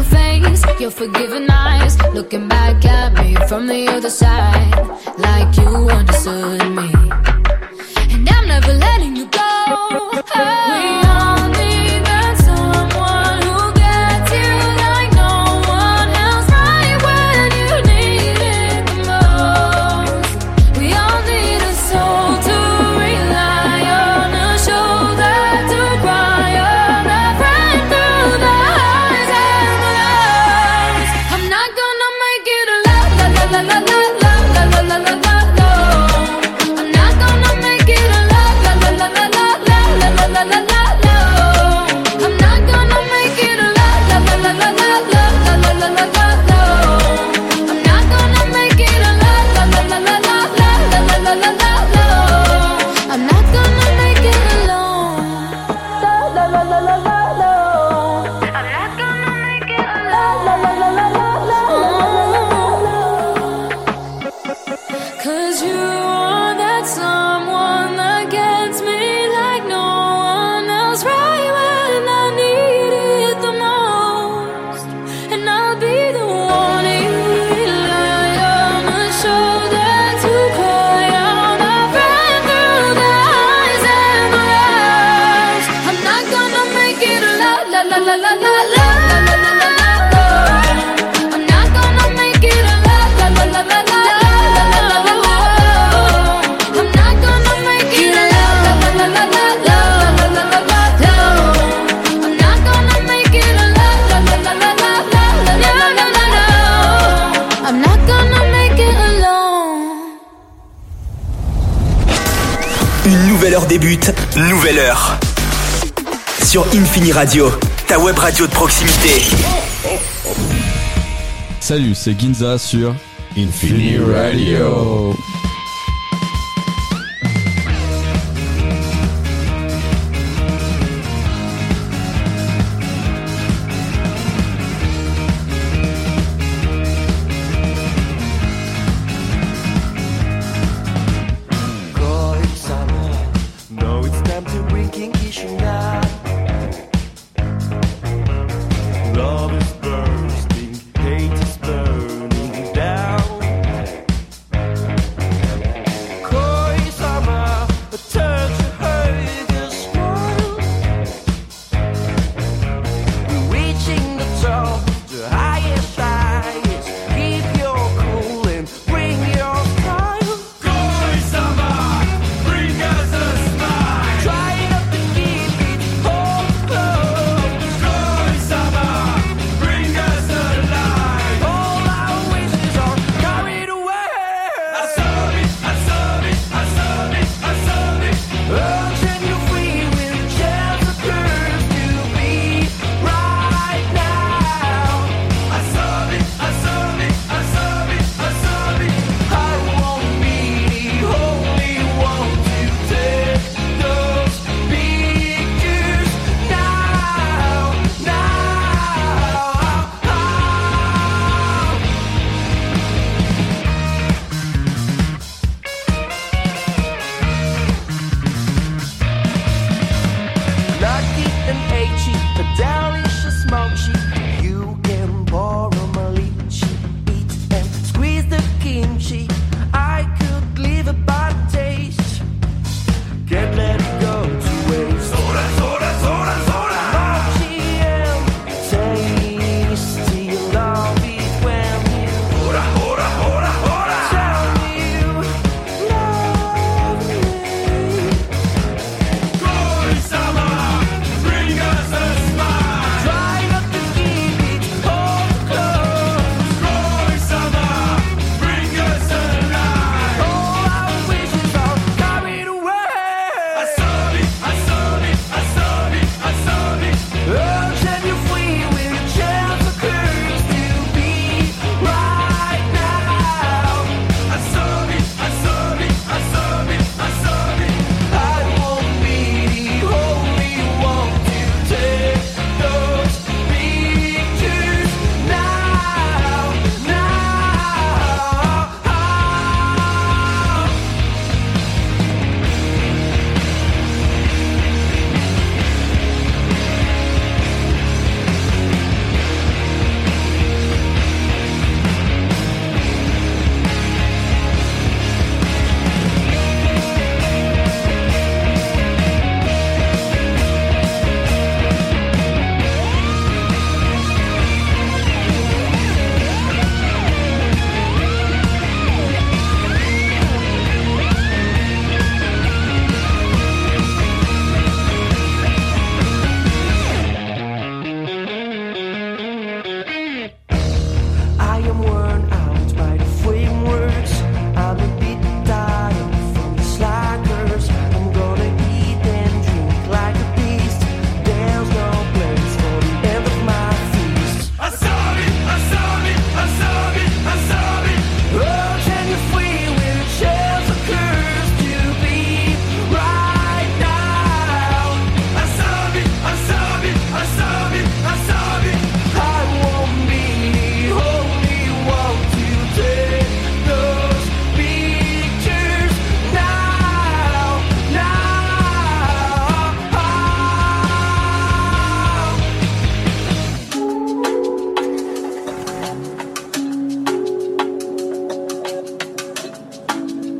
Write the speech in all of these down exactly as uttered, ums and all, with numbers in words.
face, your forgiving eyes, looking back at me from the other side, like you understood me. And I'm never letting you go. We all need that someone who gets you like no one else, right when you need it the most. We all need a soul to rely on, a shoulder to cry on, a friend through the highs and the lows. I'm not gonna make it a la la la la la la la la la la la la. I'm not gonna make it a la la la la la la la la la la la. I'm not gonna make it a la la la la la la la la la la la. I'm not gonna make it a la la la la la la la la la la la. I'm not gonna make it alone. La la la la la la la. I'm not gonna make it a la la la la la la la. 'Cause you are that someone that gets me like no one else, right when I need it the most. And I'll be the one you rely on, a shoulder to cry on, a friend through the highs and the lows. I'm not gonna make it a la la la la la la la la la la la. I'm not gonna make it a la la la la la la la la la la. I'm not gonna make it a la la la la la la la la la la la. I'm not gonna make it a la la la la la la la la la la. I'm not gonna make it alone. Une nouvelle heure débute, nouvelle heure. Sur Infini Radio, ta web radio de proximité. Salut, c'est Ginza sur Infini Radio. Going somewhere. No, it's time to bring kinky Shuna. Love is bursting, hate is burning down.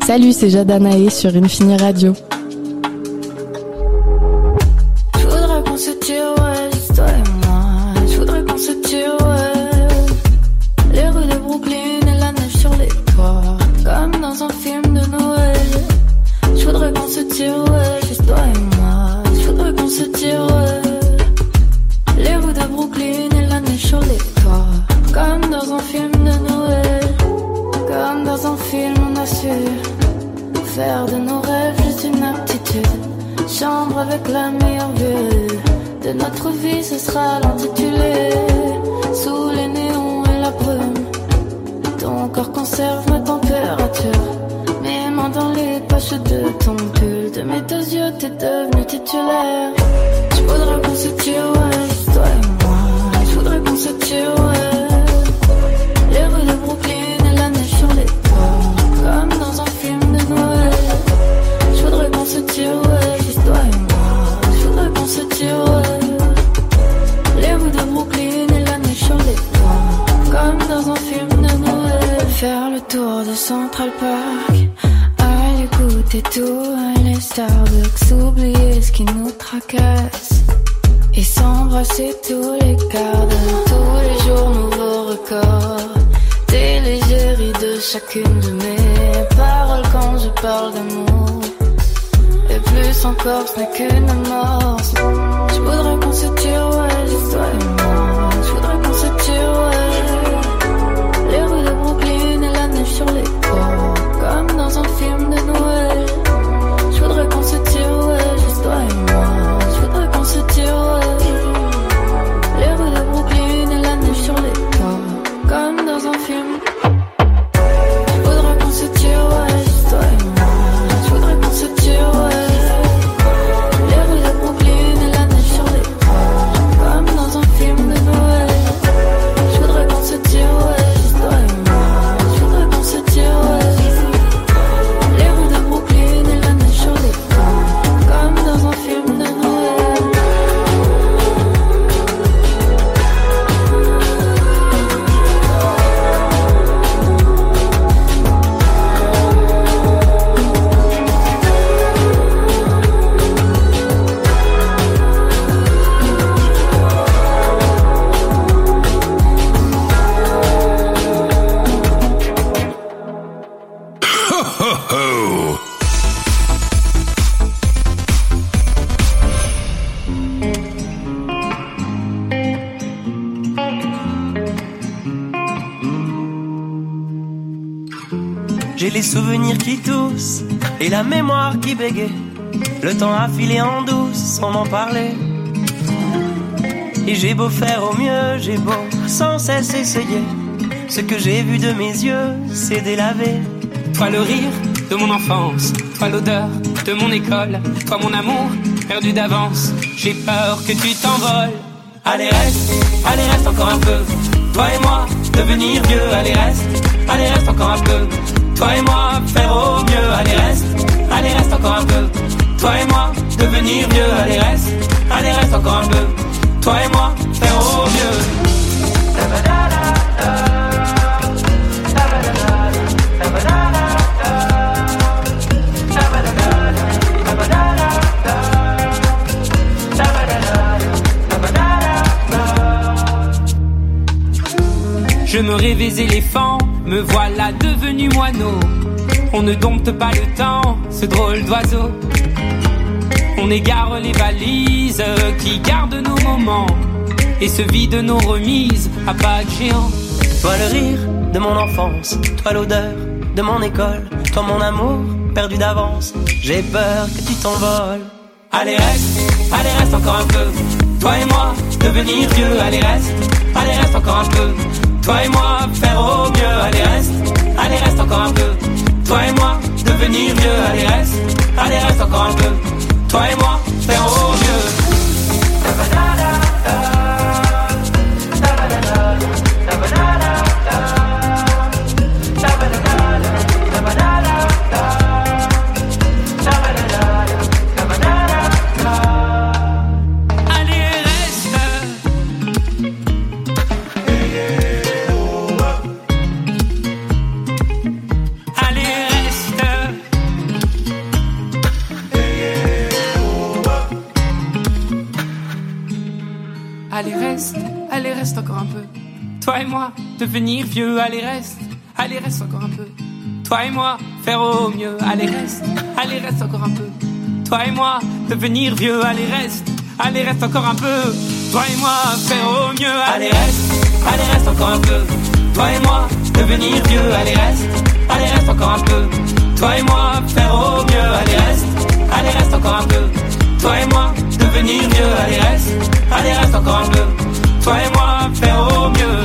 Salut, c'est Jada Naé sur Infini Radio. Je voudrais qu'on se tire, ouais, juste toi et moi. Je voudrais qu'on se tire, ouais. Les rues de Brooklyn et la neige sur les toits, comme dans un film de Noël. Je voudrais qu'on se tire, ouais, juste toi et moi. Je voudrais qu'on se tire, ouais. Les rues de Brooklyn et la neige sur les toits, comme dans un film de Noël. Comme dans un film, on a su faire de nos rêves juste une aptitude. Chambre avec la meilleure vue de notre vie, ce sera l'intitulé. Sous les néons et la brume, ton corps conserve ma température. Mes mains dans les poches de ton pull. De mes deux yeux, t'es devenu titulaire. Je voudrais qu'on se tire, ouais, juste toi et moi. Je voudrais qu'on se tire, ouais. Les rues de Brooklyn et la neige sur les toits, comme dans un film de Noël. Je voudrais qu'on se tire, ouais, juste toi et moi. Je voudrais qu'on se tire, ouais. Les rues de Brooklyn et la neige sur les toits, comme dans un film de Noël. Faire le tour de Central Park, aller goûter tout, aller Starbucks, oublier ce qui nous tracasse et s'embrasser tous les quarts d'heure. Tous les jours, nouveaux records. T'es l'égérie de chacune de mes paroles quand je parle d'amour. Et plus encore, ce n'est qu'une amorce. Je voudrais qu'on se tire, ouais, juste toi et moi. Je voudrais qu'on se tire, ouais. Les rues de Brooklyn et la neige sur les toits, comme dans un film de Noël. Je voudrais qu'on se tire, ouais, juste toi et moi. Je voudrais qu'on se tire, ouais. Les rues de Brooklyn et la neige sur les toits, comme dans un film. Je voudrais qu'on se tire, ouais, juste toi et moi. Je voudrais qu'on se tire, ouais. Les rues de Brooklyn et la neige sur les toits, comme dans un film de Noël. Je voudrais qu'on se tire, ouais, juste toi et moi. Je voudrais qu'on se tire, ouais. Les rues de Brooklyn et la neige sur les toits, comme dans un film de Noël. J'ai les souvenirs qui toussent et la mémoire qui bégaye. Le temps a filé en douce sans m'en parler. Et j'ai beau faire au mieux, j'ai beau sans cesse essayer. Ce que j'ai vu de mes yeux, c'est délavé. Toi le rire de mon enfance, toi l'odeur de mon école, toi mon amour perdu d'avance. J'ai peur que tu t'envoles. Allez reste, allez reste encore un peu. Toi et moi, devenir vieux. Allez reste, allez reste encore un peu. Toi et moi, faire au mieux. Allez reste, allez reste encore un peu. Toi et moi, devenir vieux. Allez reste, allez reste encore un peu. Toi et moi, faire au mieux. Je me rêvais éléphant, me voilà devenu moineau. On ne dompte pas le temps, ce drôle d'oiseau. On égare les valises qui gardent nos moments et se vident nos remises à pas de géant. Toi le rire de mon enfance, toi l'odeur de mon école, toi mon amour perdu d'avance. J'ai peur que tu t'envoles. Allez reste, allez reste encore un peu. Toi et moi, devenir vieux. Allez reste, allez reste encore un peu. Toi et moi, faire au mieux. Allez reste, allez reste encore un peu. Toi et moi, devenir vieux. Allez reste, allez reste encore un peu. Toi et moi, faire au mieux. Allez reste. reste encore un peu. Toi et moi, devenir vieux, allez reste, allez reste encore un peu. Toi et moi, faire au mieux, allez reste, allez reste encore un peu. Toi et moi, devenir vieux, allez reste, allez reste encore un peu. Toi et moi, faire au mieux, allez reste, allez reste encore un peu. Toi et moi, devenir vieux, allez reste, allez reste encore un peu. Toi et moi, faire au mieux, allez reste, allez reste encore un peu. Toi et moi, devenir vieux, allez reste, allez reste encore un peu. Toi et moi, faire au mieux.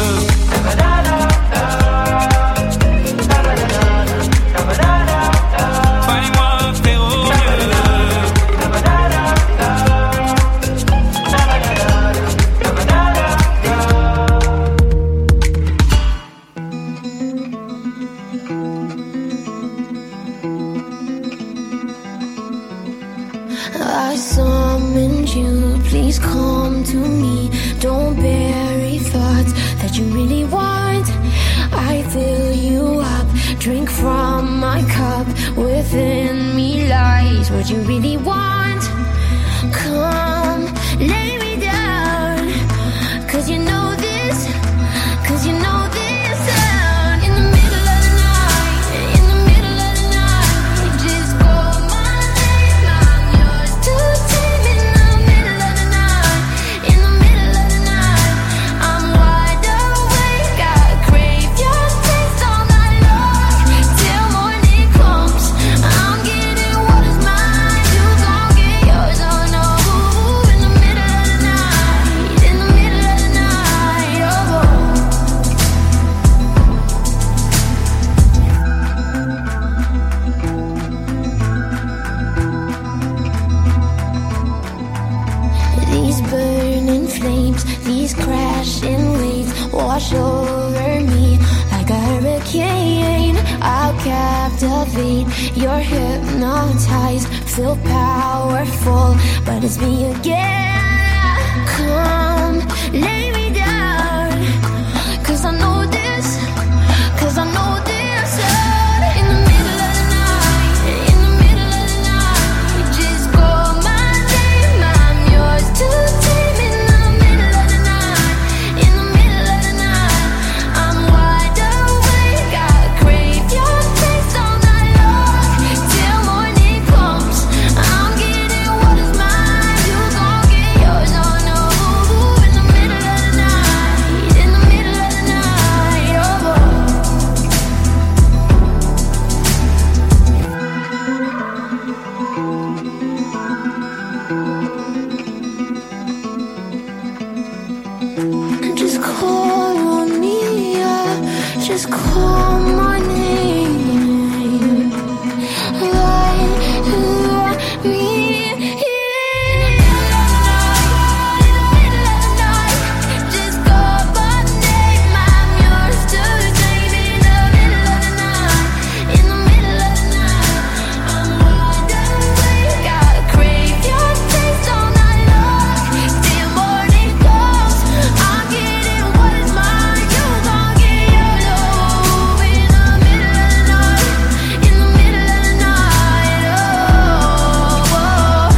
I summoned you, please come to me. Don't bury thoughts that you really want. I fill you up, drink from my cup. Within me lies what you really want. Come, lay me down, cause you know this, cause you know this sound. In the middle of the night, in the middle of the night, just call my name, I'm yours to tame. In the middle of the night, in the middle of the night, I'm wide awake, I crave your taste all night long, till morning comes, I'm getting what is mine, you gon' get yours, oh no. In the middle of the night, in the middle of the night, oh. These burning flames, these crashing waves wash over me like a hurricane. I'll captivate, you're hypnotized, feel powerful, but it's me again. Come, lay me down, cause I know this, cause I know this sound. In the middle of the night, in the middle of the night, just call my name, I'm yours to tame. In the middle of the night, in the middle of the night, I'm wide awake, I crave your taste all night long, till morning comes, I'm getting what is mine, you gon' get yours, oh no. In the middle of the night, in the middle of the night, oh. Just call on me, yeah. Just call my name. Right, right, me, yeah. In the middle of the night, just call my name, I'm yours to tame. In the middle of the night, in the middle of the night, I'm wide awake, I crave your taste all night long, till morning comes, I'm getting what is mine, you gon' get yours, oh. In the middle of the night, in the middle of the night, oh, oh.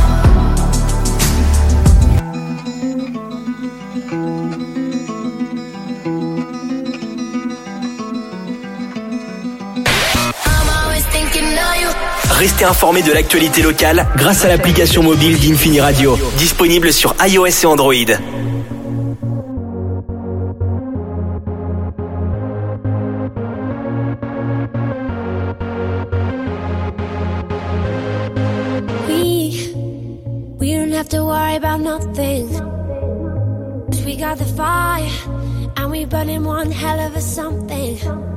I'm always thinking of you. Restez informés de l'actualité locale grâce à l'application mobile d'Infini Radio, disponible sur iOS et Android. We, we don't have to worry about nothing. 'Cause we got the fire, and we burning one hell of a something.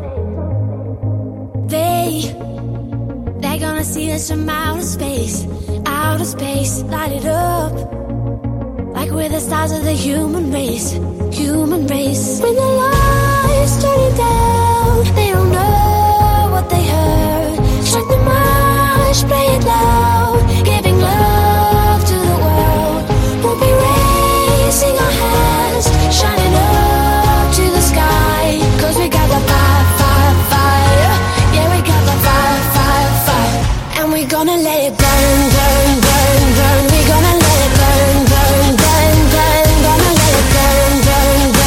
They, they're gonna see us from outer space, outer space, light it up. Like we're the stars of the human race, human race. When the lights turn it down, they don't know what they heard. Strike the march, play it loud, giving love to the world. We'll be raising our hands, shining up to the sky. 'Cause we got the fire, fire, fire. Yeah, we got the fire, fire, fire. And we're gonna let it burn, burn, burn, burn. We're gonna let it burn, burn, burn, burn. Gonna let it burn, burn, burn.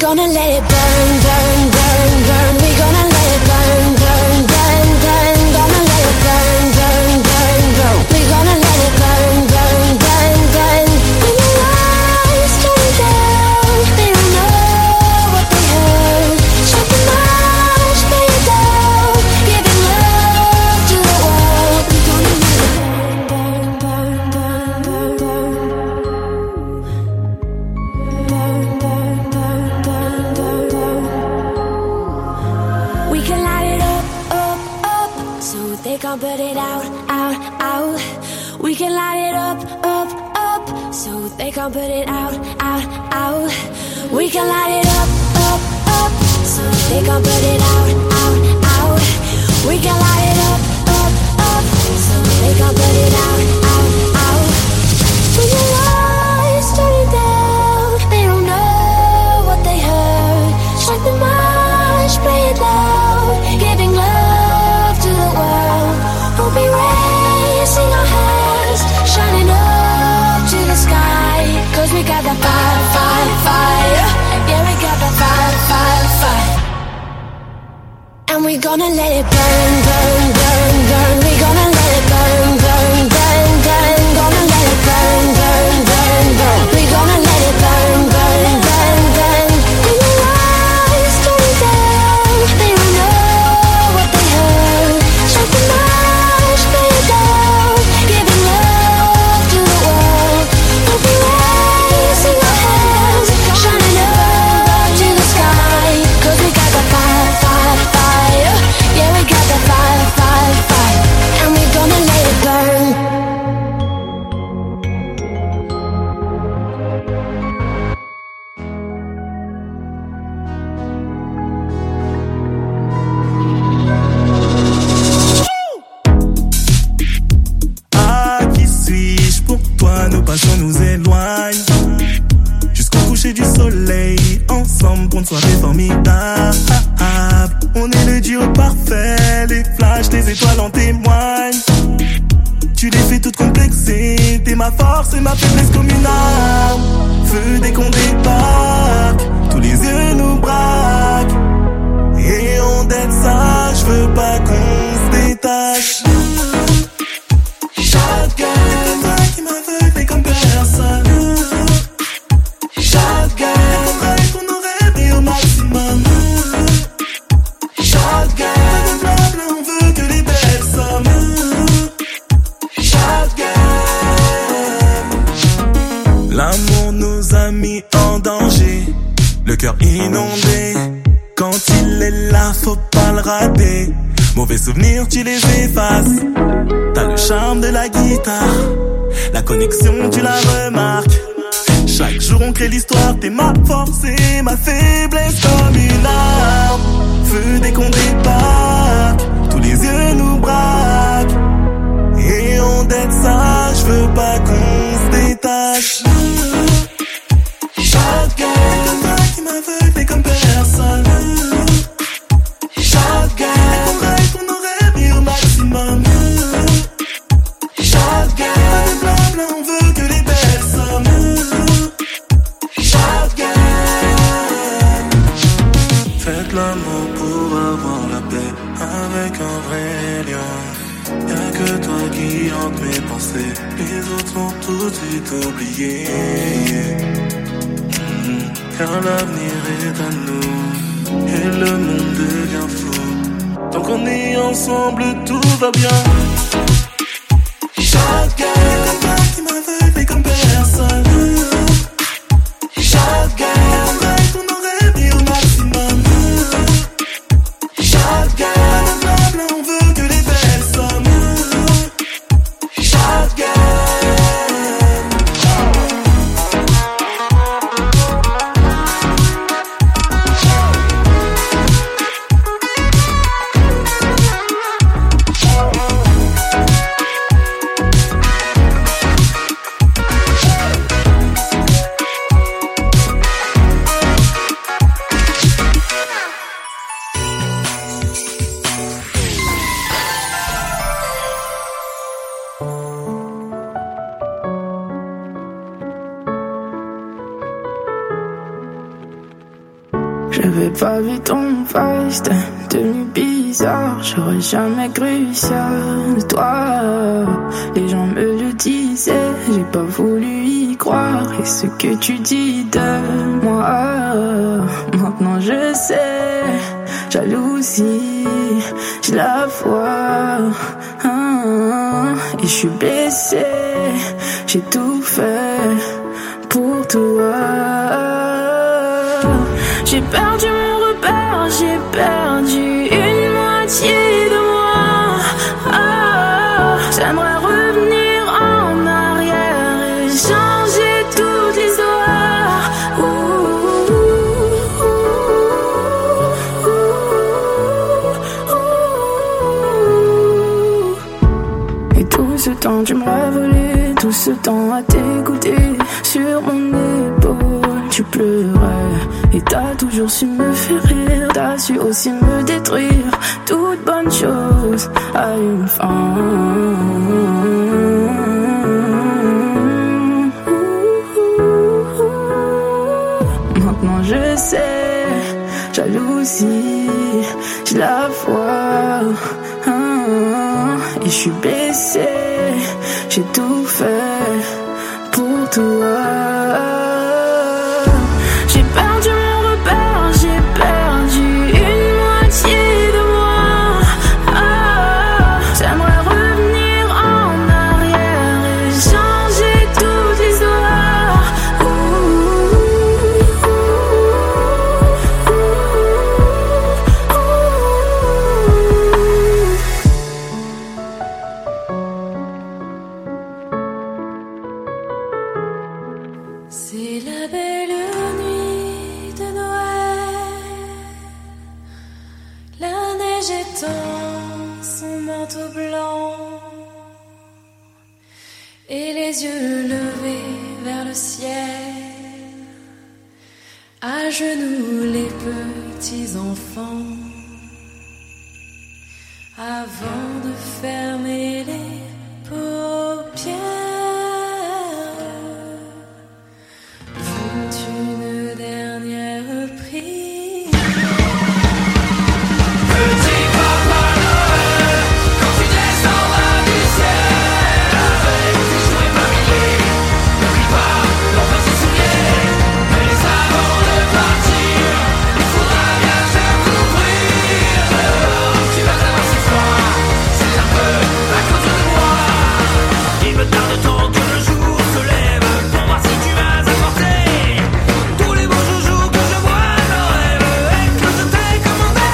gonna let it burn, burn, burn, burn. We gonna let it burn, burn, burn, burn. Gonna let it burn, burn, burn, burn. We gonna let it burn, burn, burn, burn. When your lights turn down, they don't know what they heard. Shut the march, play it down, giving love to the world. We gonna let it burn, burn, burn, burn, burn, burn. We can light it up, up, up, so they can't put it out, out, out. We can light it up, up, up, so they can't put it out, out, out. We can light it up, up, up, so they can't put it out, out, out. We can light it up, up, up, so they can't put it out, out, out. When your lights turn it down, they don't know what they heard. Strike the march, play it loud, giving love to the world. We'll be raising our hands, shining up to the sky. Cause we got that fire, fire, fire. Yeah, we got that fire, fire, fire. And we gonna let it burn, burn, burn, burn. We gonna let it burn, burn, burn, burn. Gonna let it burn, burn, burn, burn. We gonna let it burn, burn, burn, burn. When your lights turn down, they don't know what they heard. Shut the march, play it down, giving love to the world. We'll be raising our hands, shining up to the sky. Cause we got the fire, fire, fire. Yeah, we got the fire, fire, fire. And we gonna let it burn. Ah, qui suis-je pour toi? Nos passions nous éloignent jusqu'au coucher du soleil, ensemble pour une soirée formidable. On est le duo parfait, les flashs, les étoiles en témoignent. Tu défais toute complexité, t'es ma force et ma faiblesse comme une arme. Feu dès qu'on débarque, tous les yeux nous braquent. Et on d'être ça, je veux pas qu'on se détache. Shotgun, c'est toi qui m'aveugle comme personne. Shotgun, on travaille pour nos rêves et au maximum. Shotgun, de blabla, on veut que les belles sommes. Shotgun, l'amour nous a mis en danger, le cœur inondé. Quand il est là, faut pas le rater. Mauvais souvenirs, tu les effaces. T'as le charme de la guitare, la connexion, tu la remarques. Chaque jour on crée l'histoire, t'es ma force et ma faiblesse comme une arme. Feu dès qu'on débarque, tous les yeux nous braquent. Et on d'être ça, je veux pas qu'on se détache. Shotgun, c'est toi qui m'aveugle comme personne. Shotgun, on travaille pour nos rêves et au maximum. Shotgun, pas de blabla, on veut que les belles sommes. Shotgun, faites l'amour pour avoir la paix avec un vrai lion. Y'a que toi qui hante mes pensées, les autres sont tout de suite oubliés. Mmh, car l'avenir est à nous et le monde devient fou. Tant qu'on est ensemble, tout va bien. Shotgun, c'est toi qui m'aveugle comme personne. Shotgun, on travaille pour nos rêves et au maximum. Shotgun, blabla, on veut que les belles sommes. Shotgun. J'avais pas vu ton face, t'es devenu bizarre. J'aurais jamais cru ça de toi. Les gens me le disaient, j'ai pas voulu y croire. Et ce que tu dis de moi, maintenant je sais. Jalousie, j'ai la foi, hein, et je suis blessé. J'ai tout fait pour toi. J'ai perdu mon repère, j'ai perdu une moitié de moi. Ah, j'aimerais revenir en arrière et changer toute l'histoire. Ouh, ouh, ouh. Et tout ce temps tu me l'as volé, tout ce temps à t'écouter sur mon épaule. Tu pleurais et t'as toujours su me faire rire. T'as su aussi me détruire. Toute bonne chose a une fin. Maintenant je sais, jalousie, j'ai la foi, hein, et je suis blessé. J'ai tout fait pour toi. J'ai perdu mon repère, j'ai perdu une moitié de moi. Ah, j'aimerais revenir en arrière et changer toute l'histoire. Ouh, ouh, ouh. C'est la belle nuit de Noël, la neige étend son manteau blanc et les yeux levés vers le ciel, à genoux les petits enfants, avant de fermer les paupières. Une dernière prière. Petit Papa Noël, quand tu descendras du ciel avec tes jouets familiers, n'oublie pas leurs petits souliers. Mais avant de partir, il faudra bien se couvrir. Dehors, tu vas avoir si froid, c'est un peu à cause de moi. Il me tarde tant que le jour se lève pour voir si tu vas apporter tous les beaux joujoux que je vois dans rêve et que je t'ai commandé.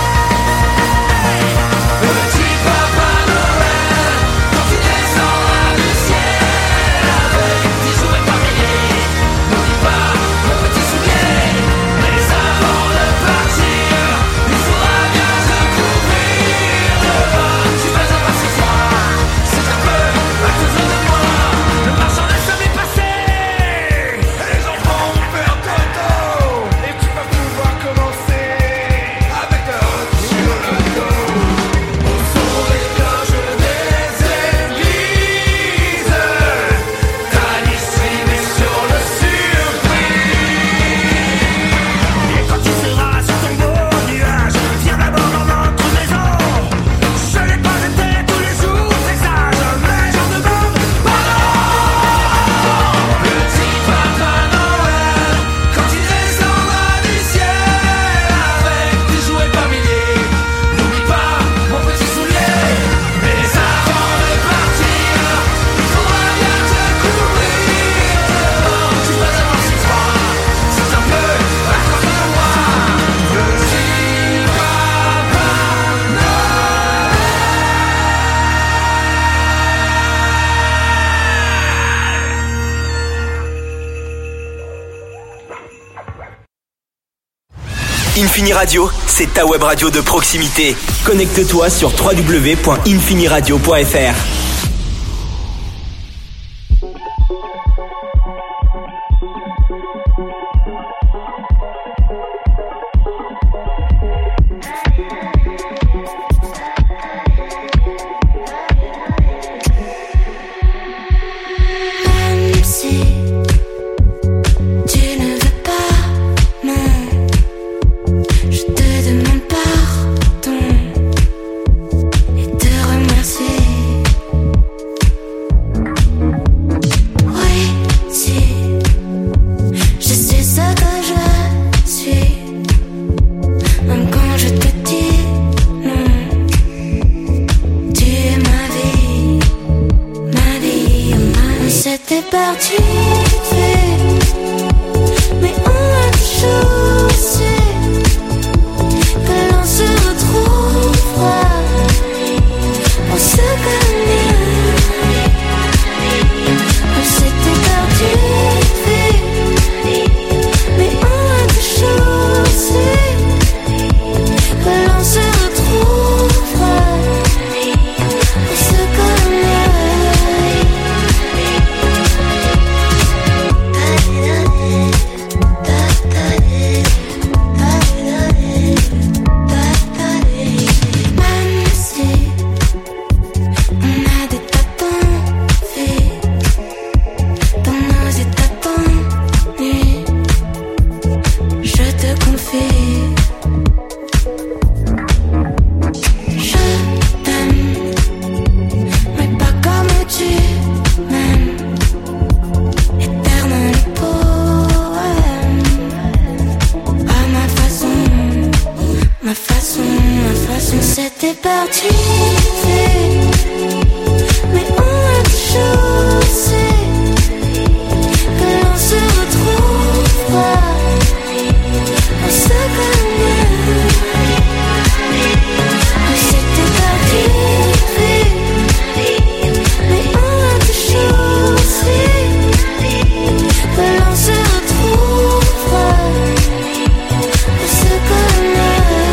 Petit Papa Noël, quand tu descendras du ciel avec tes jouets familiers, n'oublie pas mon petit soulier. Mais avant de partir, il faudra bien se couvrir. Dehors, tu vas avoir si froid, c'est un peu à cause de moi. Le marchand de chemin est passé et les enfants vont faire toto. Et tu vas pouvoir commencer avec un sur le dos. Au son des cloches des églises, ta distribué sur le surprise. Et quand tu seras sur ton beau nuage, viens d'abord dans notre maison. Je n'ai pas été tous les jours très sage, mais j'en demande pardon. Petit Papa Noël, quand tu descendras du ciel avec tes jouets familiers, n'oublie pas mon petit soulier. Mais avant de partir, il faudra bien te couvrir. Dehors, tu vas avoir si froid, c'est un peu à cause de moi. Petit Papa Infini Radio, c'est ta web radio de proximité. Connecte-toi sur w w w point infini radio point f r. Même si tu ne veux pas, non, te confier. Je t'aime, mais pas comme tu m'aimes. Éternel poème. À ma façon, ma façon, ma façon. C'était parti vite, mais on a toujours su que l'on se retrouvera. On se connaît. C'était parti vite, mais on a toujours su que l'on se retrouvera. On se connaît.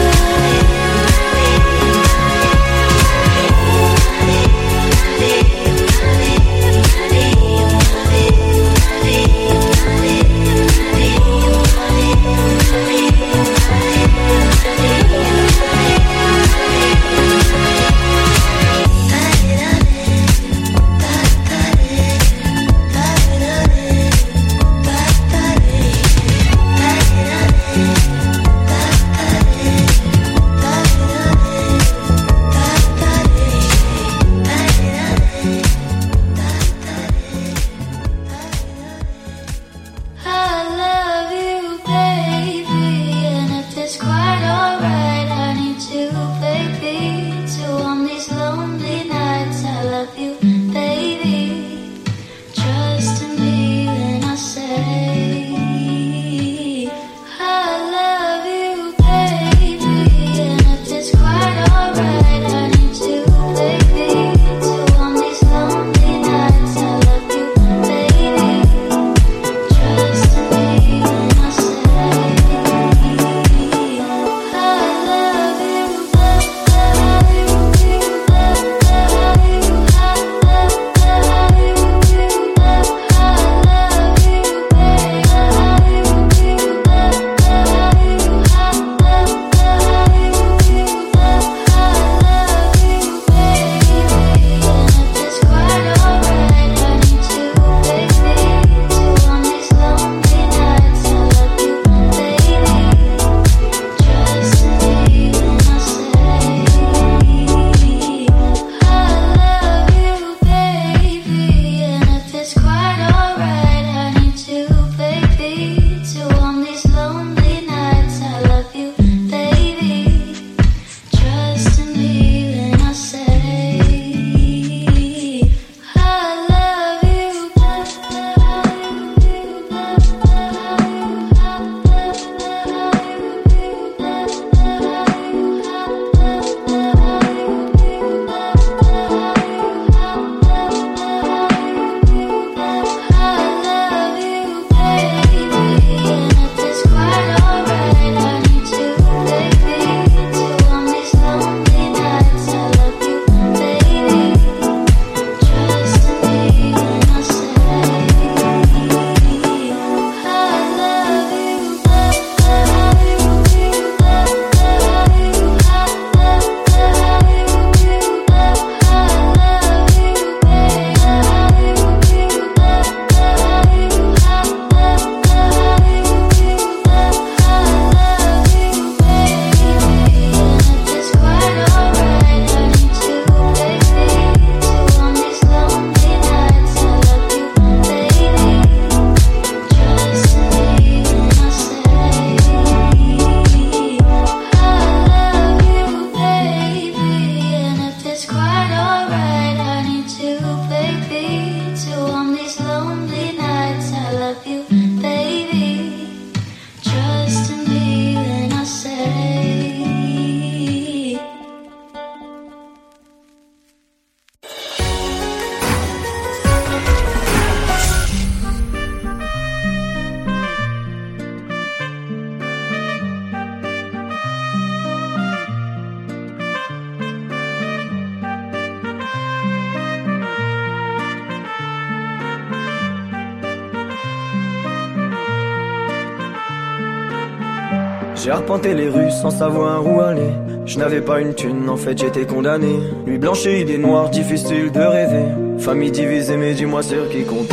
J'ai arpenté les rues sans savoir où aller. Je n'avais pas une thune, en fait j'étais condamné. Nuit blanche et idées noires, difficile de rêver. Famille divisée mais dis-moi sur qui compter.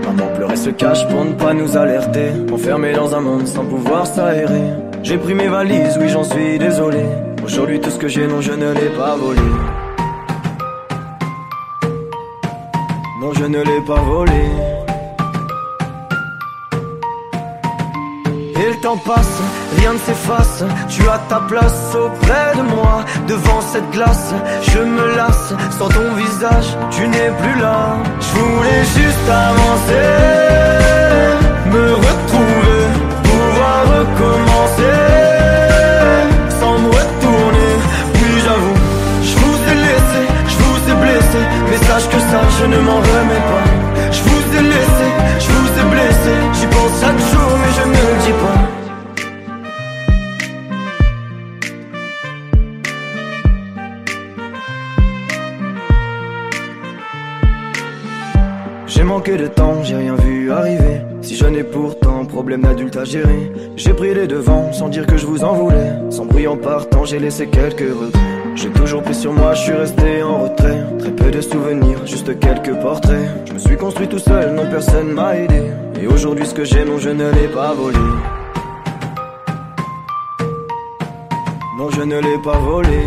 Maman pleurait se cache pour ne pas nous alerter. Enfermés dans un monde sans pouvoir s'aérer. J'ai pris mes valises, oui j'en suis désolé. Aujourd'hui tout ce que j'ai, non je ne l'ai pas volé. Non je ne l'ai pas volé. Et le temps passe, rien ne s'efface. Tu as ta place auprès de moi. Devant cette glace, je me lasse. Sans ton visage, tu n'es plus là. Je voulais juste avancer, me retrouver, pouvoir recommencer, sans me retourner. Oui j'avoue, je vous ai laissé, je vous ai blessé, mais sache que ça je ne m'en remets pas. Je vous ai laissé, je vous ai blessé, j'y pense chaque jour mais je ne le dis pas. J'ai manqué de temps, j'ai rien vu arriver. Si je n'ai pourtant problème d'adulte à gérer. J'ai pris les devants sans dire que je vous en voulais. Sans bruit en partant, j'ai laissé quelques regrets. J'ai toujours pris sur moi, je suis resté en retrait. Très peu de souvenirs, juste quelques portraits. Je me suis construit tout seul, non personne m'a aidé. Et aujourd'hui ce que j'ai, non je ne l'ai pas volé. Non je ne l'ai pas volé.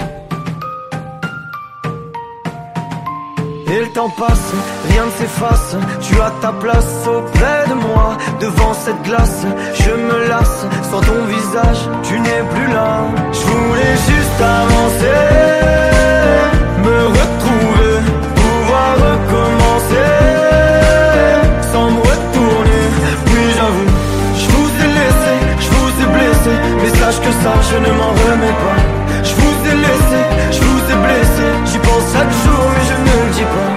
Et le temps passe, rien ne s'efface. Tu as ta place auprès de moi. Devant cette glace, je me lasse. Sans ton visage, tu n'es plus là. Je voulais juste avancer, me retrouver, pouvoir recommencer, sans me retourner. Oui j'avoue, je vous ai laissé, je vous ai blessé, mais sache que ça je ne m'en remets pas. Je vous ai laissé, je vous ai blessé, j'y pense chaque jour mais je ne le dis pas.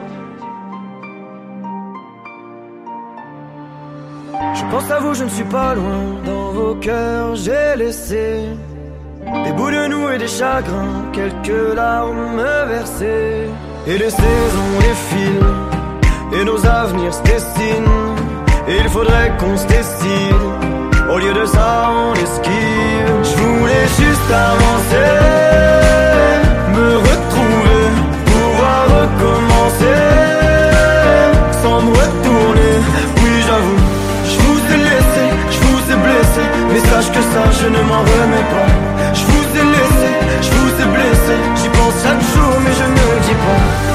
Je pense à vous, je ne suis pas loin. Dans vos cœurs, j'ai laissé des bouts de nous et des chagrins, quelques larmes versées. Et les saisons défilent, et nos avenirs se dessinent. Et il faudrait qu'on se décide. Au lieu de ça, on esquive. Je voulais juste avancer, me retrouver, pouvoir recommencer, sans me retourner. Oui j'avoue, je vous ai laissé, je vous ai blessé, mais sache que ça je ne m'en remets pas. Je vous ai laissé, je vous ai blessé, j'y pense chaque jour mais je ne le dis pas.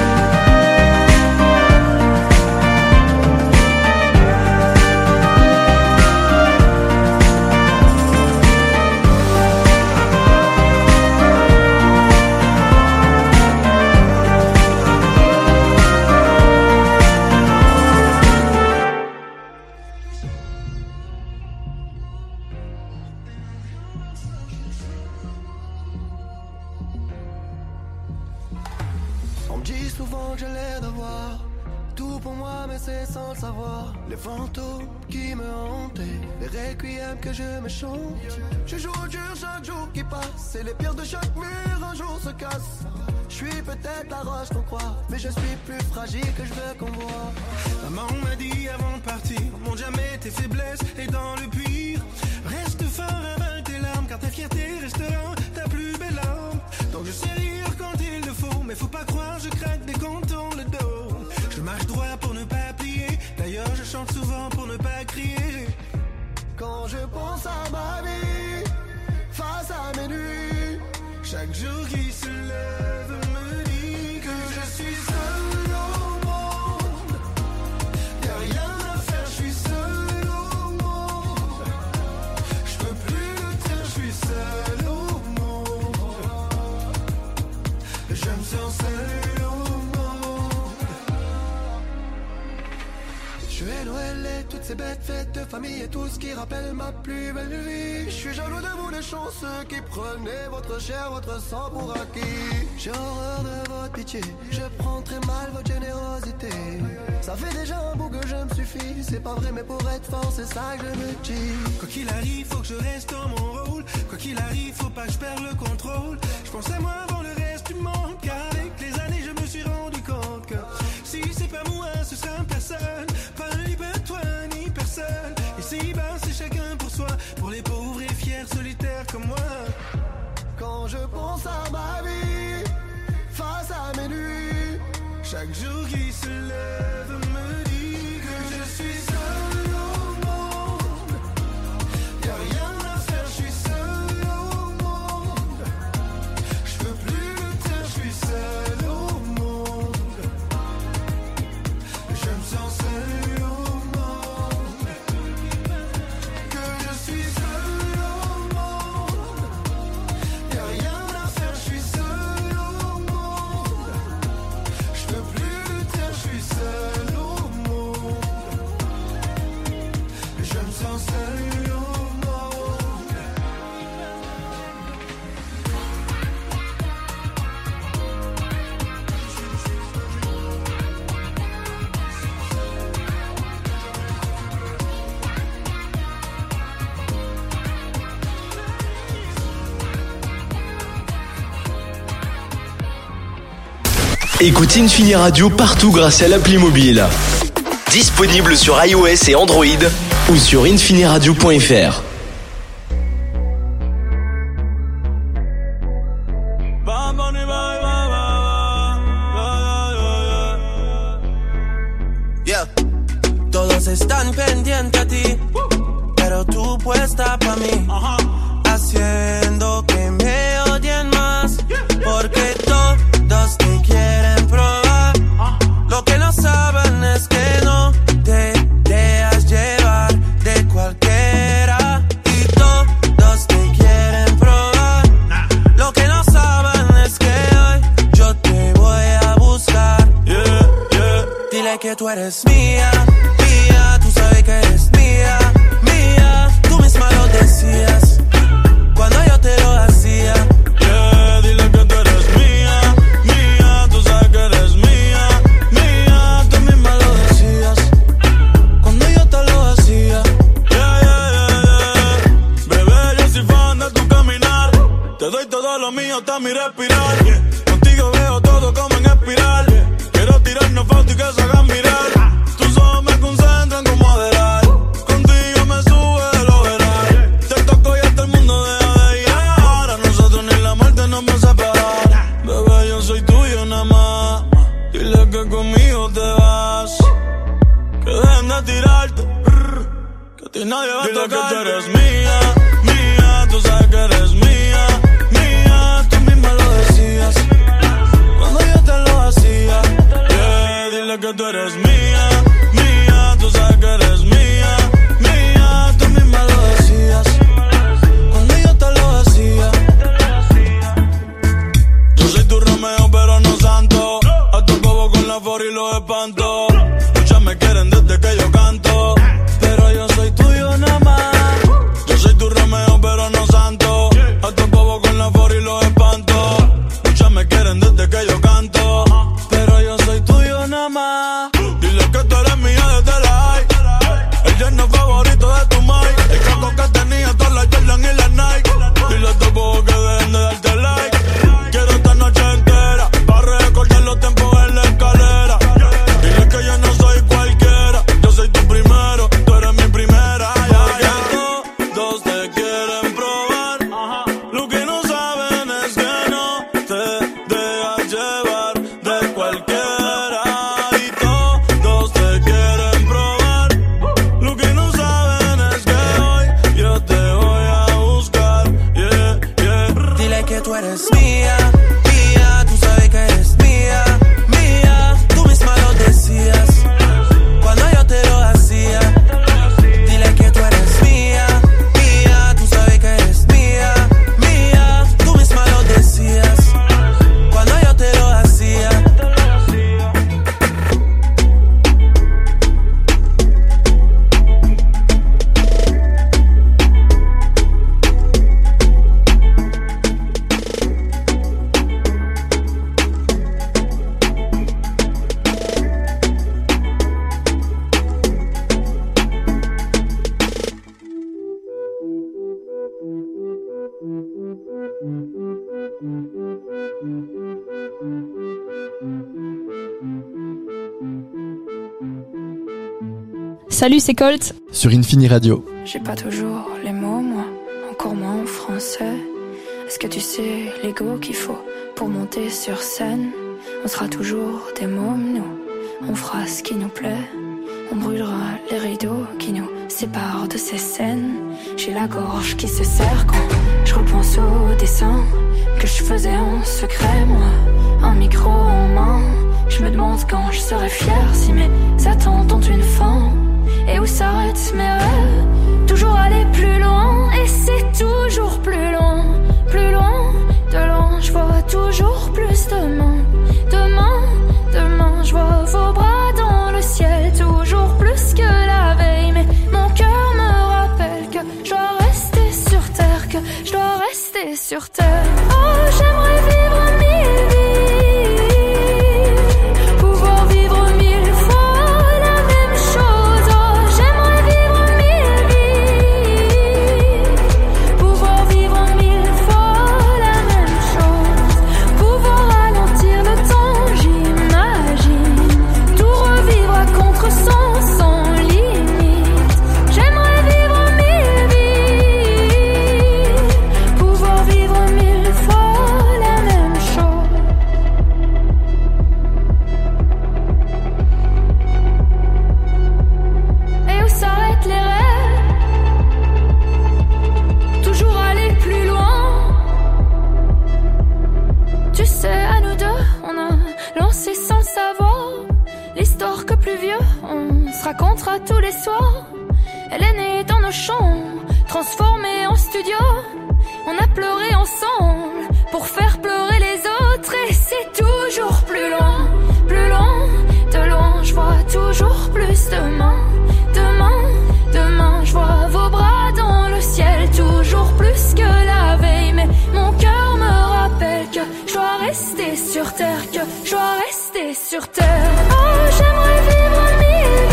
Souvent que j'ai l'air d'avoir tout pour moi mais c'est sans le savoir. Les fantômes qui me hantaient, les requiem que je me chante. Je joue au dur chaque jour qui passe, et les pierres de chaque mur un jour se cassent. Je suis peut-être la roche qu'on croit, mais je suis plus fragile que je veux qu'on voit. Maman m'a dit avant de partir, montre jamais tes faiblesses et dans le pire, reste fort avec tes larmes, car ta fierté restera ta plus belle arme. Donc je sais rire quand il le faut, mais faut pas croire je craque dès qu'on tourne le dos. Je marche droit pour ne pas plier, d'ailleurs je chante souvent pour ne pas crier. Quand je pense à ma vie, face à mes nuits, chaque jour qui se lève me dit que je suis seul au monde. Y'a rien à faire, je suis seul au monde. Je peux plus le dire, je suis seul au monde. Je me sens seul au monde. Je vais Noël et toutes ces bêtes fêtes de famille et tout ce qui rappelle ma plus belle vie. Je suis jaloux de vous les chanceux qui prenez votre chair, votre sang pour acquis. J'ai horreur de votre pitié, je prends très mal votre générosité. Ça fait déjà un bout que je me suffis, c'est pas vrai mais pour être fort c'est ça que je me dis. Quoi qu'il arrive faut que je reste dans mon rôle, quoi qu'il arrive faut pas que je perde le contrôle. Je pense à moi avant le reste du monde, car avec les années je me suis rendu compte que si c'est pas moi ce sera personne, pas ni pas toi ni personne. Ici bas c'est chacun pour soi, pour les pauvres et fiers solitaires comme moi. Quand je pense à ma vie, face à mes nuits, chaque jour qui se lève me dit Écoute Infini Radio partout grâce à l'appli mobile. Disponible sur iOS et Android ou sur infiniradio point f r. Yeah. Todos están pendientes a ti, pero tú puesta pa' mí, haciendo que me odien más, porque todos te quieren probar. Lo que no saben es que no te dejas llevar de cualquiera, y todos te quieren probar. Lo que no saben es que hoy yo te voy a buscar. Yeah, yeah. Dile que tú eres mía, mía, tú sabes que eres mía, mía, tú misma lo decías cuando yo te lo hacía. Yeah, dile que tú eres mía, mía, tú sabes que eres mía, mía, tú misma lo decías cuando yo te lo hacía. Yeah, yeah, yeah, yeah. Bebé, yo soy fan de tu caminar, te doy todo lo mío hasta mi respirar. Contigo veo todo como en espiral, quiero tirarnos fotos y que se hagan mirar. Tus ojos me concentran como Adelal, contigo me sube de lo veral. Te toco y hasta el mundo deja de ir. A nosotros ni la muerte nos va a separar. Bebé, yo soy tuyo nada más, dile que conmigo te vas, que dejen de tirarte, que a ti nadie va a tocar. Dile que tú eres mía, mía, tú sabes que eres mía, mía, tú misma lo decías cuando yo te lo hacía. Yeah, dile que tú eres mía, mía, tú sabes que eres mía, mía, tú misma lo decías cuando yo te lo hacía. Yo soy tu Romeo pero no santo, a tu bobo con la for y los espanto. Muchas me quieren desde que yo canto, pero yo soy tuyo nada más. Yo soy tu Romeo pero no santo, a tu bobo con la for y los espanto. Muchas me quieren desde que yo canto, pero yo soy tuyo nada más. Dile que tú eres mía desde la high, el yerno favorito de tu mai, el caco que tenía todas las Jordan y las Nike. Dile a tu bobo que dejen de darte like, quiero esta noche entera para recordar los tiempos en la escalera. Dile que yo no soy cualquiera, yo soy tu primero, tú eres mi primera. Yeah, yeah. Todos te quieren probar, lo que no saben es que no te dejas llevar de cualquiera, y todos te quieren probar. Lo que no saben es que hoy yo te voy a buscar. Yeah, yeah. Dile que tú eres mía, mía, tú sabes que eres mía, mía, tú misma lo decías cuando yo te lo hacía. Dile que tú eres mía, mía, tú sabes que eres mía, mía, tú misma lo decías cuando yo te lo hacía. Salut, c'est Colt. Sur Infini Radio. J'ai pas toujours les mots, moi, encore moins en français. Est-ce que tu sais l'ego qu'il faut pour monter sur scène? On sera toujours des mômes, nous. On fera ce qui nous plaît. On brûlera les rideaux qui nous séparent de ces scènes. J'ai la gorge qui se serre quand je repense au dessin que je faisais en secret, moi, un micro en main. Je me demande quand je serai fière si mes attentes ont une fin. Et où s'arrêtent mes rêves? Toujours aller plus loin, et c'est toujours plus loin, plus loin, de loin. Je vois toujours plus demain, demain, demain. Je vois vos bras dans le ciel, toujours plus que la veille. Mais mon cœur me rappelle que je dois rester sur terre, que je dois rester sur terre. Oh, j'aimerais vivre mille vies, pouvoir vivre mille fois la même chose. Oh, j'aimerais vivre mille vies, pouvoir vivre mille fois la même chose, pouvoir ralentir le temps, j'imagine. racontera tous les soirs. Elle est née dans nos chambres, transformée en studio. On a pleuré ensemble pour faire pleurer les autres. Et c'est toujours plus loin, plus loin, de loin. Je vois toujours plus demain, demain, demain. Je vois vos bras dans le ciel, toujours plus que la veille. Mais mon cœur me rappelle que je dois rester sur terre, que je dois rester sur terre. Oh, j'aimerais vivre mille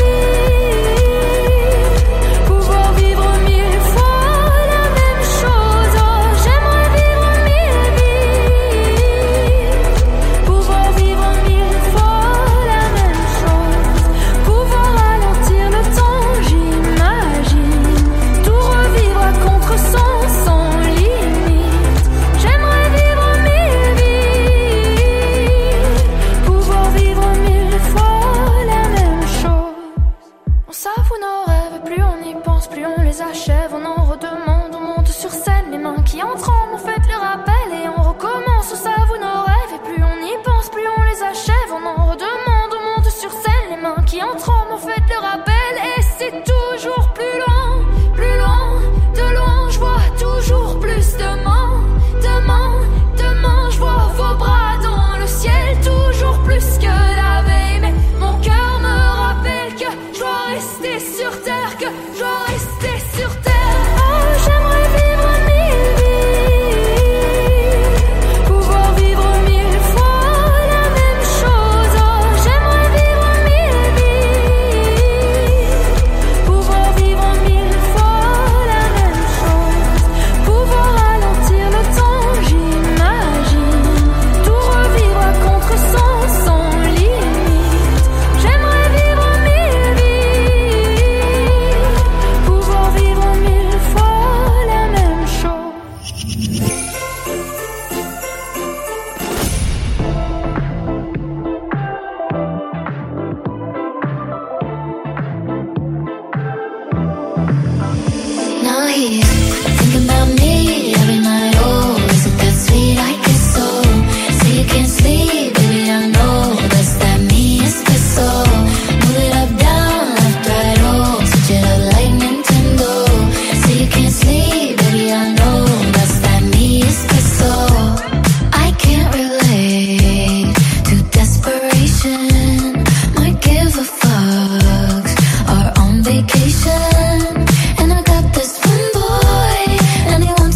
vies, pouvoir vivre mille fois la même chose. Oh, j'aimerais vivre mille vies, pouvoir vivre mille fois la même chose. Pouvoir ralentir le temps, j'imagine, tout revivre à contre-sens sans limite. J'aimerais vivre mille vies, pouvoir vivre mille fois la même chose. On s'avoue nos rêves, plus on y pense, plus on les achève. On en redemande, on monte sur scène, les mains qui en tremblent, on fait le rappel et on recommence. On s'avoue nos rêves et plus on y pense, plus on les achève. On en redemande, on monte sur scène, les mains qui en tremblent, on fait le rappel. Et c'est toujours plus loin, plus loin, de loin. Je vois toujours plus demain, demain, demain. Je vois vos bras dans le ciel, toujours plus que la veille. Mais mon cœur me rappelle que je dois rester sur terre, que je dois rester sur terre. Oh, j'aimerais vivre mille vies, pouvoir vivre mille fois la même chose. Oh, j'aimerais vivre mille vies, pouvoir vivre mille fois la même chose. Pouvoir ralentir le temps, j'imagine, tout revivre à contre-sens sans limite. J'aimerais vivre mille vies, pouvoir vivre mille fois la même chose. Now here, thinking about me every night. Oh, is it that sweet? I guess so. Say you can't sleep, baby, I know that's that me espresso. Move it up, down, left, right, oh, switch it up like Nintendo. Say you can't sleep, baby, I know that's that me espresso. I can't relate to desperation. Might give a fucks. Are on vacation, and I got this one boy, and he wants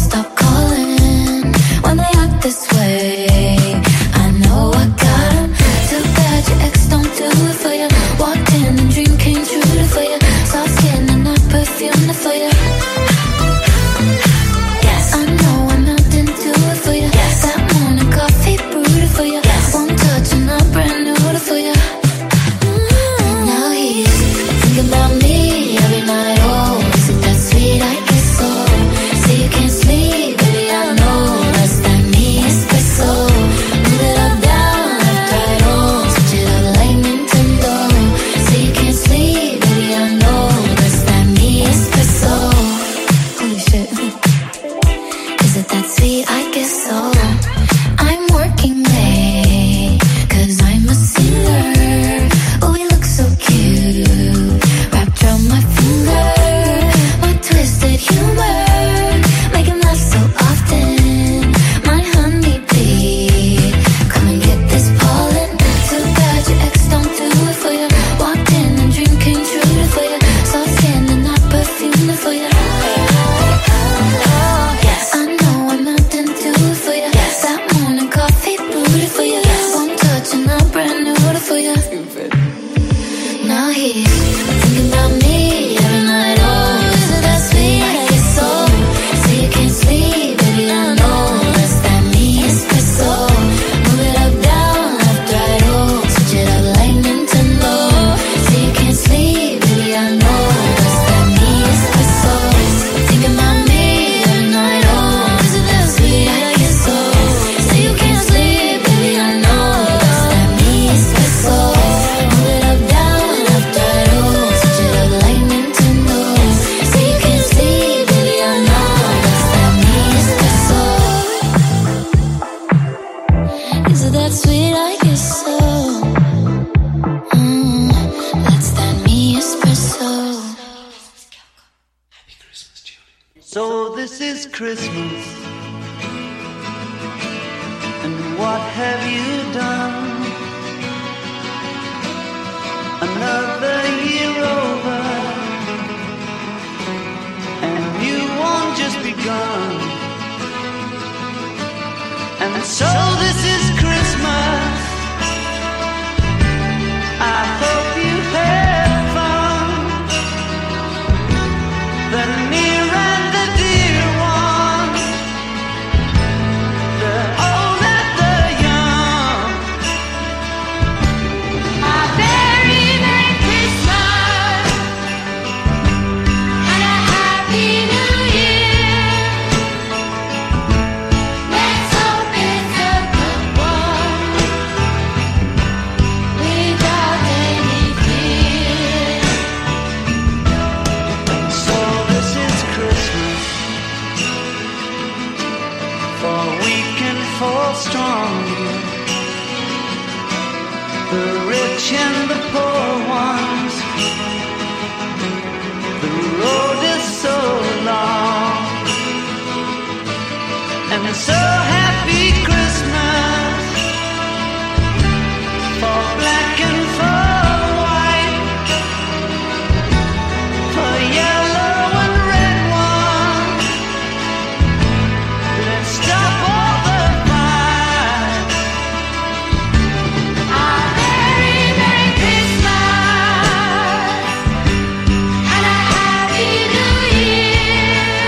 So this is Christmas, and what have you done? Another year over, and you won't just begun. And so this is Christmas, I hope you have fun. The near and the dear ones, the old and the young. A very Merry Christmas and a Happy New Year. Let's hope it's a good one without any fear. So this is Christmas, for weak and for strong, the rich and the poor ones. The road is so long, and so happy Christmas for black and for white, for yellow and red ones. Let's stop all the fight. A very Merry Christmas and a Happy New Year.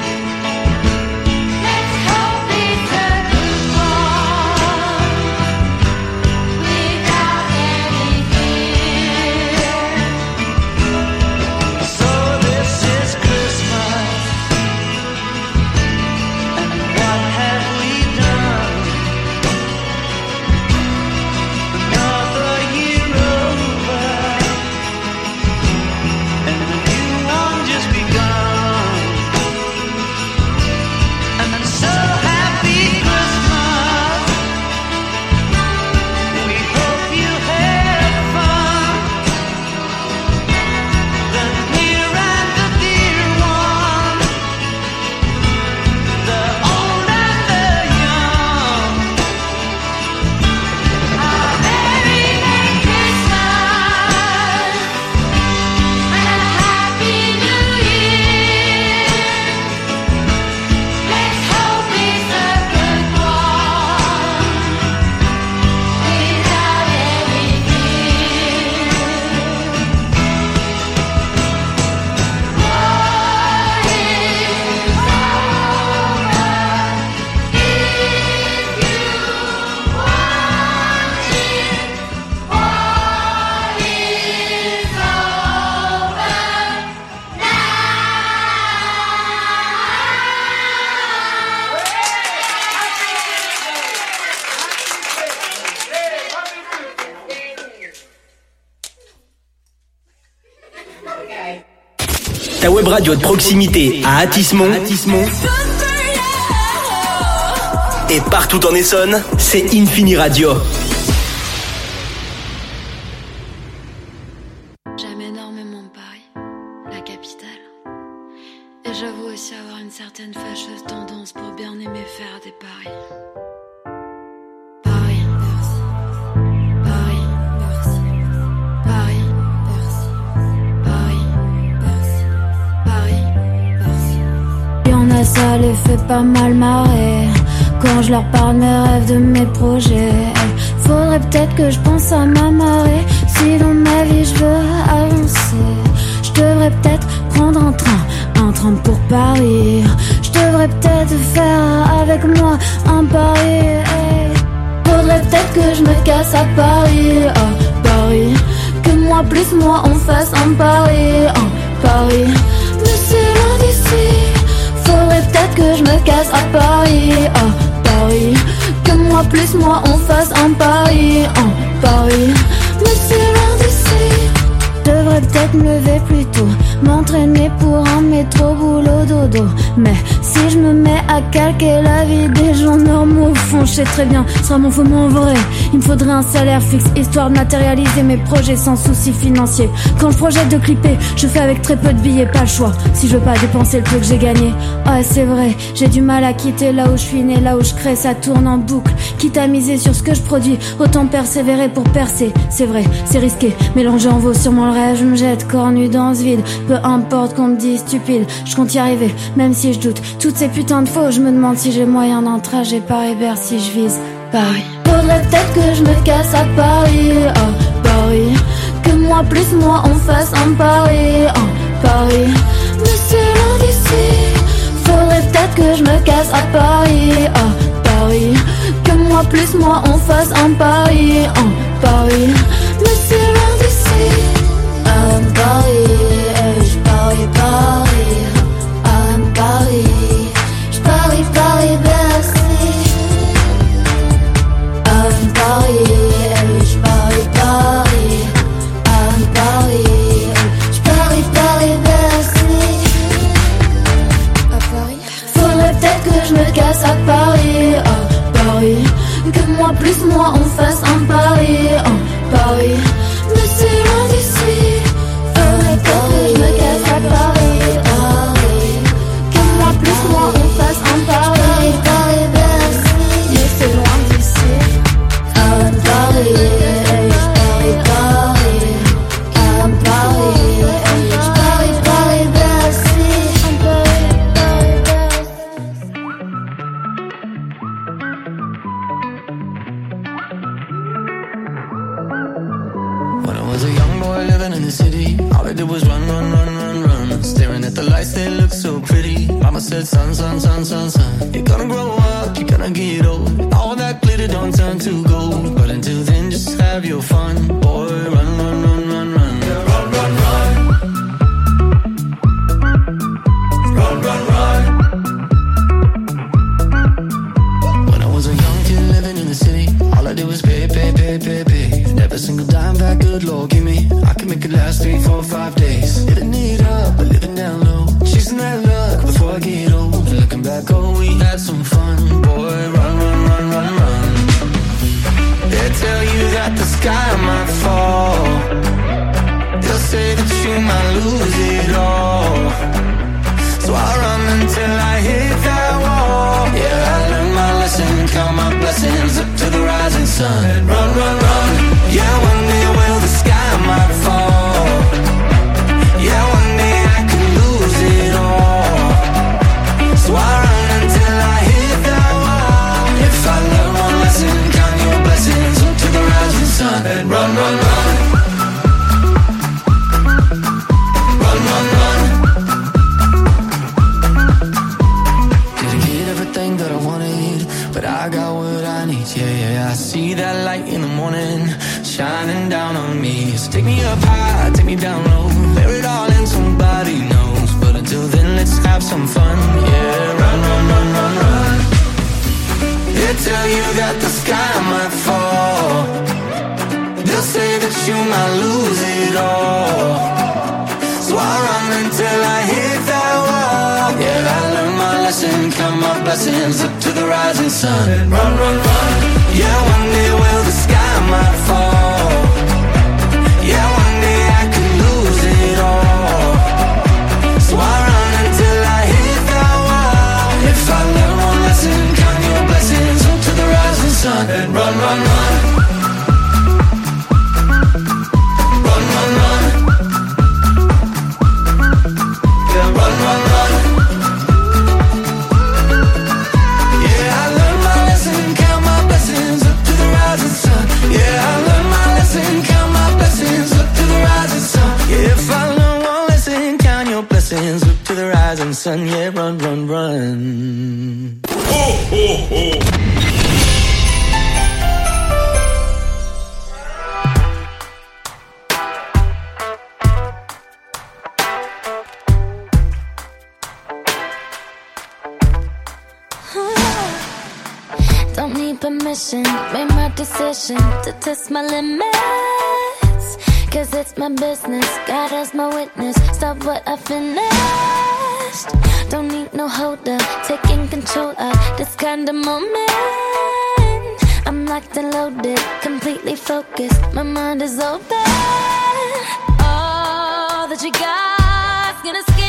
Let's hope it's a good one without any fear. So this is Christmas, and what have we done? Another year over, and the new one just begun. And so happy Christmas, we hope you have fun. The near and the dear one, the old and the young. A very Merry Christmas and a Happy New Year. Let's hope it's a good one without any fear. What is Ta web radio de proximité à Athis-Mont et partout en Essonne, c'est Infini Radio. J'aime énormément Paris, la capitale. Et j'avoue aussi avoir une certaine fâcheuse tendance pour bien aimer faire des paris. Paris, Bercy. Paris, Bercy. Paris, Bercy. Paris, Bercy. Paris, Bercy. Y'en a, ça les fait pas mal marrer quand je leur parle mes rêves, de mes projets. Faudrait peut-être que je pense à m'amarrer si dans ma vie je veux avancer. Je devrais peut-être prendre un train, un train pour Paris. Je devrais peut-être faire avec moi un pari. Hey. Faudrait peut-être que je me casse à Paris, oh, Paris. Que moi plus moi on fasse un pari, un pari. Mais c'est loin d'ici. Faudrait peut-être que je me casse à Paris, oh, Paris. Que moi plus moi on fasse un pari, un pari. Mais c'est loin d'ici. Devrais peut-être peut-être me lever plus tôt, m'entraîner pour un métro boulot dodo. Mais si je me mets à calquer la vie des gens normaux, au fond je sais très bien, ce sera mon faux mon vrai. Il me faudrait un salaire fixe, histoire de matérialiser mes projets sans soucis financiers. Quand je projette de clipper, je fais avec très peu de billets, pas le choix. Si je veux pas dépenser le peu que j'ai gagné. Ah c'est vrai, j'ai du mal à quitter là où je suis né, là où je crée, ça tourne en boucle. Quitte à miser sur ce que je produis, autant persévérer pour percer. C'est vrai, c'est risqué, mélanger en vaut sûrement le rêve. Je me jette corps nu dans ce vide, peu importe qu'on me dise stupide, je compte y arriver, même si je doute. Toutes ces putains de faux, je me demande si j'ai moyen d'un trajet Paris-Bercy, je vise Paris. Faudrait peut-être que je me casse à Paris, à Paris. Que moi plus moi on fasse un pari, à Paris. Mais c'est loin d'ici. Faudrait peut-être que je me casse à Paris, à Paris. Que moi plus moi on fasse un pari, à Paris. Mais c'est loin d'ici. À Paris, je parie Paris, à Paris, je parie Paris Bercy. À Paris, je parie Paris, à Paris, je parie Paris Bercy. À Paris, faudrait peut-être que je me casse à Paris, à Paris. Que moi plus moi on fasse un pari, à Paris. Mais c'est loin d'ici. Faudrait peut-être que je me casse à Paris, Paris. Que moi plus moi on fasse un pari, Paris Bercy. Mais c'est loin d'ici. À Paris, je parie Paris, à Paris, je parie Paris Bercy. When I was a young boy living in the city, all I did was run, run, run, run, run. Staring at the lights, they look so pretty. Mama said, son, son, son, son, son, you're gonna grow up, you're gonna get old. All that glitter don't turn to gold. But until then, just have your fun. Boy, run, run, run, run, run. Run, run, run. Run, run, run. When I was a young kid living in the city, all I did was pay, pay, pay, pay, pay. Never single dime back, good Lord, give me. I can make it last three, four, five days. Living it up, but living down low. Chasing that luck before I get old. Looking back, oh, we had some fun. Boy, run, run, run, run, run. They tell you that the sky might fall. They'll say that you might lose it all. So I run until I hit that wall. Yeah, I learned my lesson, count my blessings up to the rising sun. And run, run, run. Yeah, one day will the sky might fall. Yeah, one day I could lose it all. So I run until I hit that wall. If I learn one lesson, count your blessings up to the rising sun. And run, run, run. Run, run, run. Didn't get everything that I wanted, but I got what I need. Yeah, yeah, I see that light in the morning shining down on me. So take me up high, take me down low, bear it all and somebody knows. But until then, let's have some fun. Yeah, run, run, run, run, run. They tell you that the sky might fall. They'll say that you might lose it all. So I run until I hit that wall. Yeah, I learned my lesson, count my blessings up to the rising sun. And run, run, run. Yeah, one day will the sky might fall. Yeah, one day I could lose it all. So I run until I hit that wall. If I learn one lesson, count your blessings up to the rising sun. And run, run, run. Run, run, run. Yeah, run, run, run. Yeah, I learned my lesson, count my blessings up to the rising sun. Yeah, I learned my lesson, count my blessings up to the rising sun. Yeah, if I learn one lesson, count your blessings up to the rising sun. Yeah, run, run, run. Ho, ho, ho. Don't need permission, made my decision to test my limits. Cause it's my business, God as my witness. Stop what I finished. Don't need no holder, taking control of this kind of moment. I'm locked and loaded, completely focused. My mind is open. All that you got's gonna scare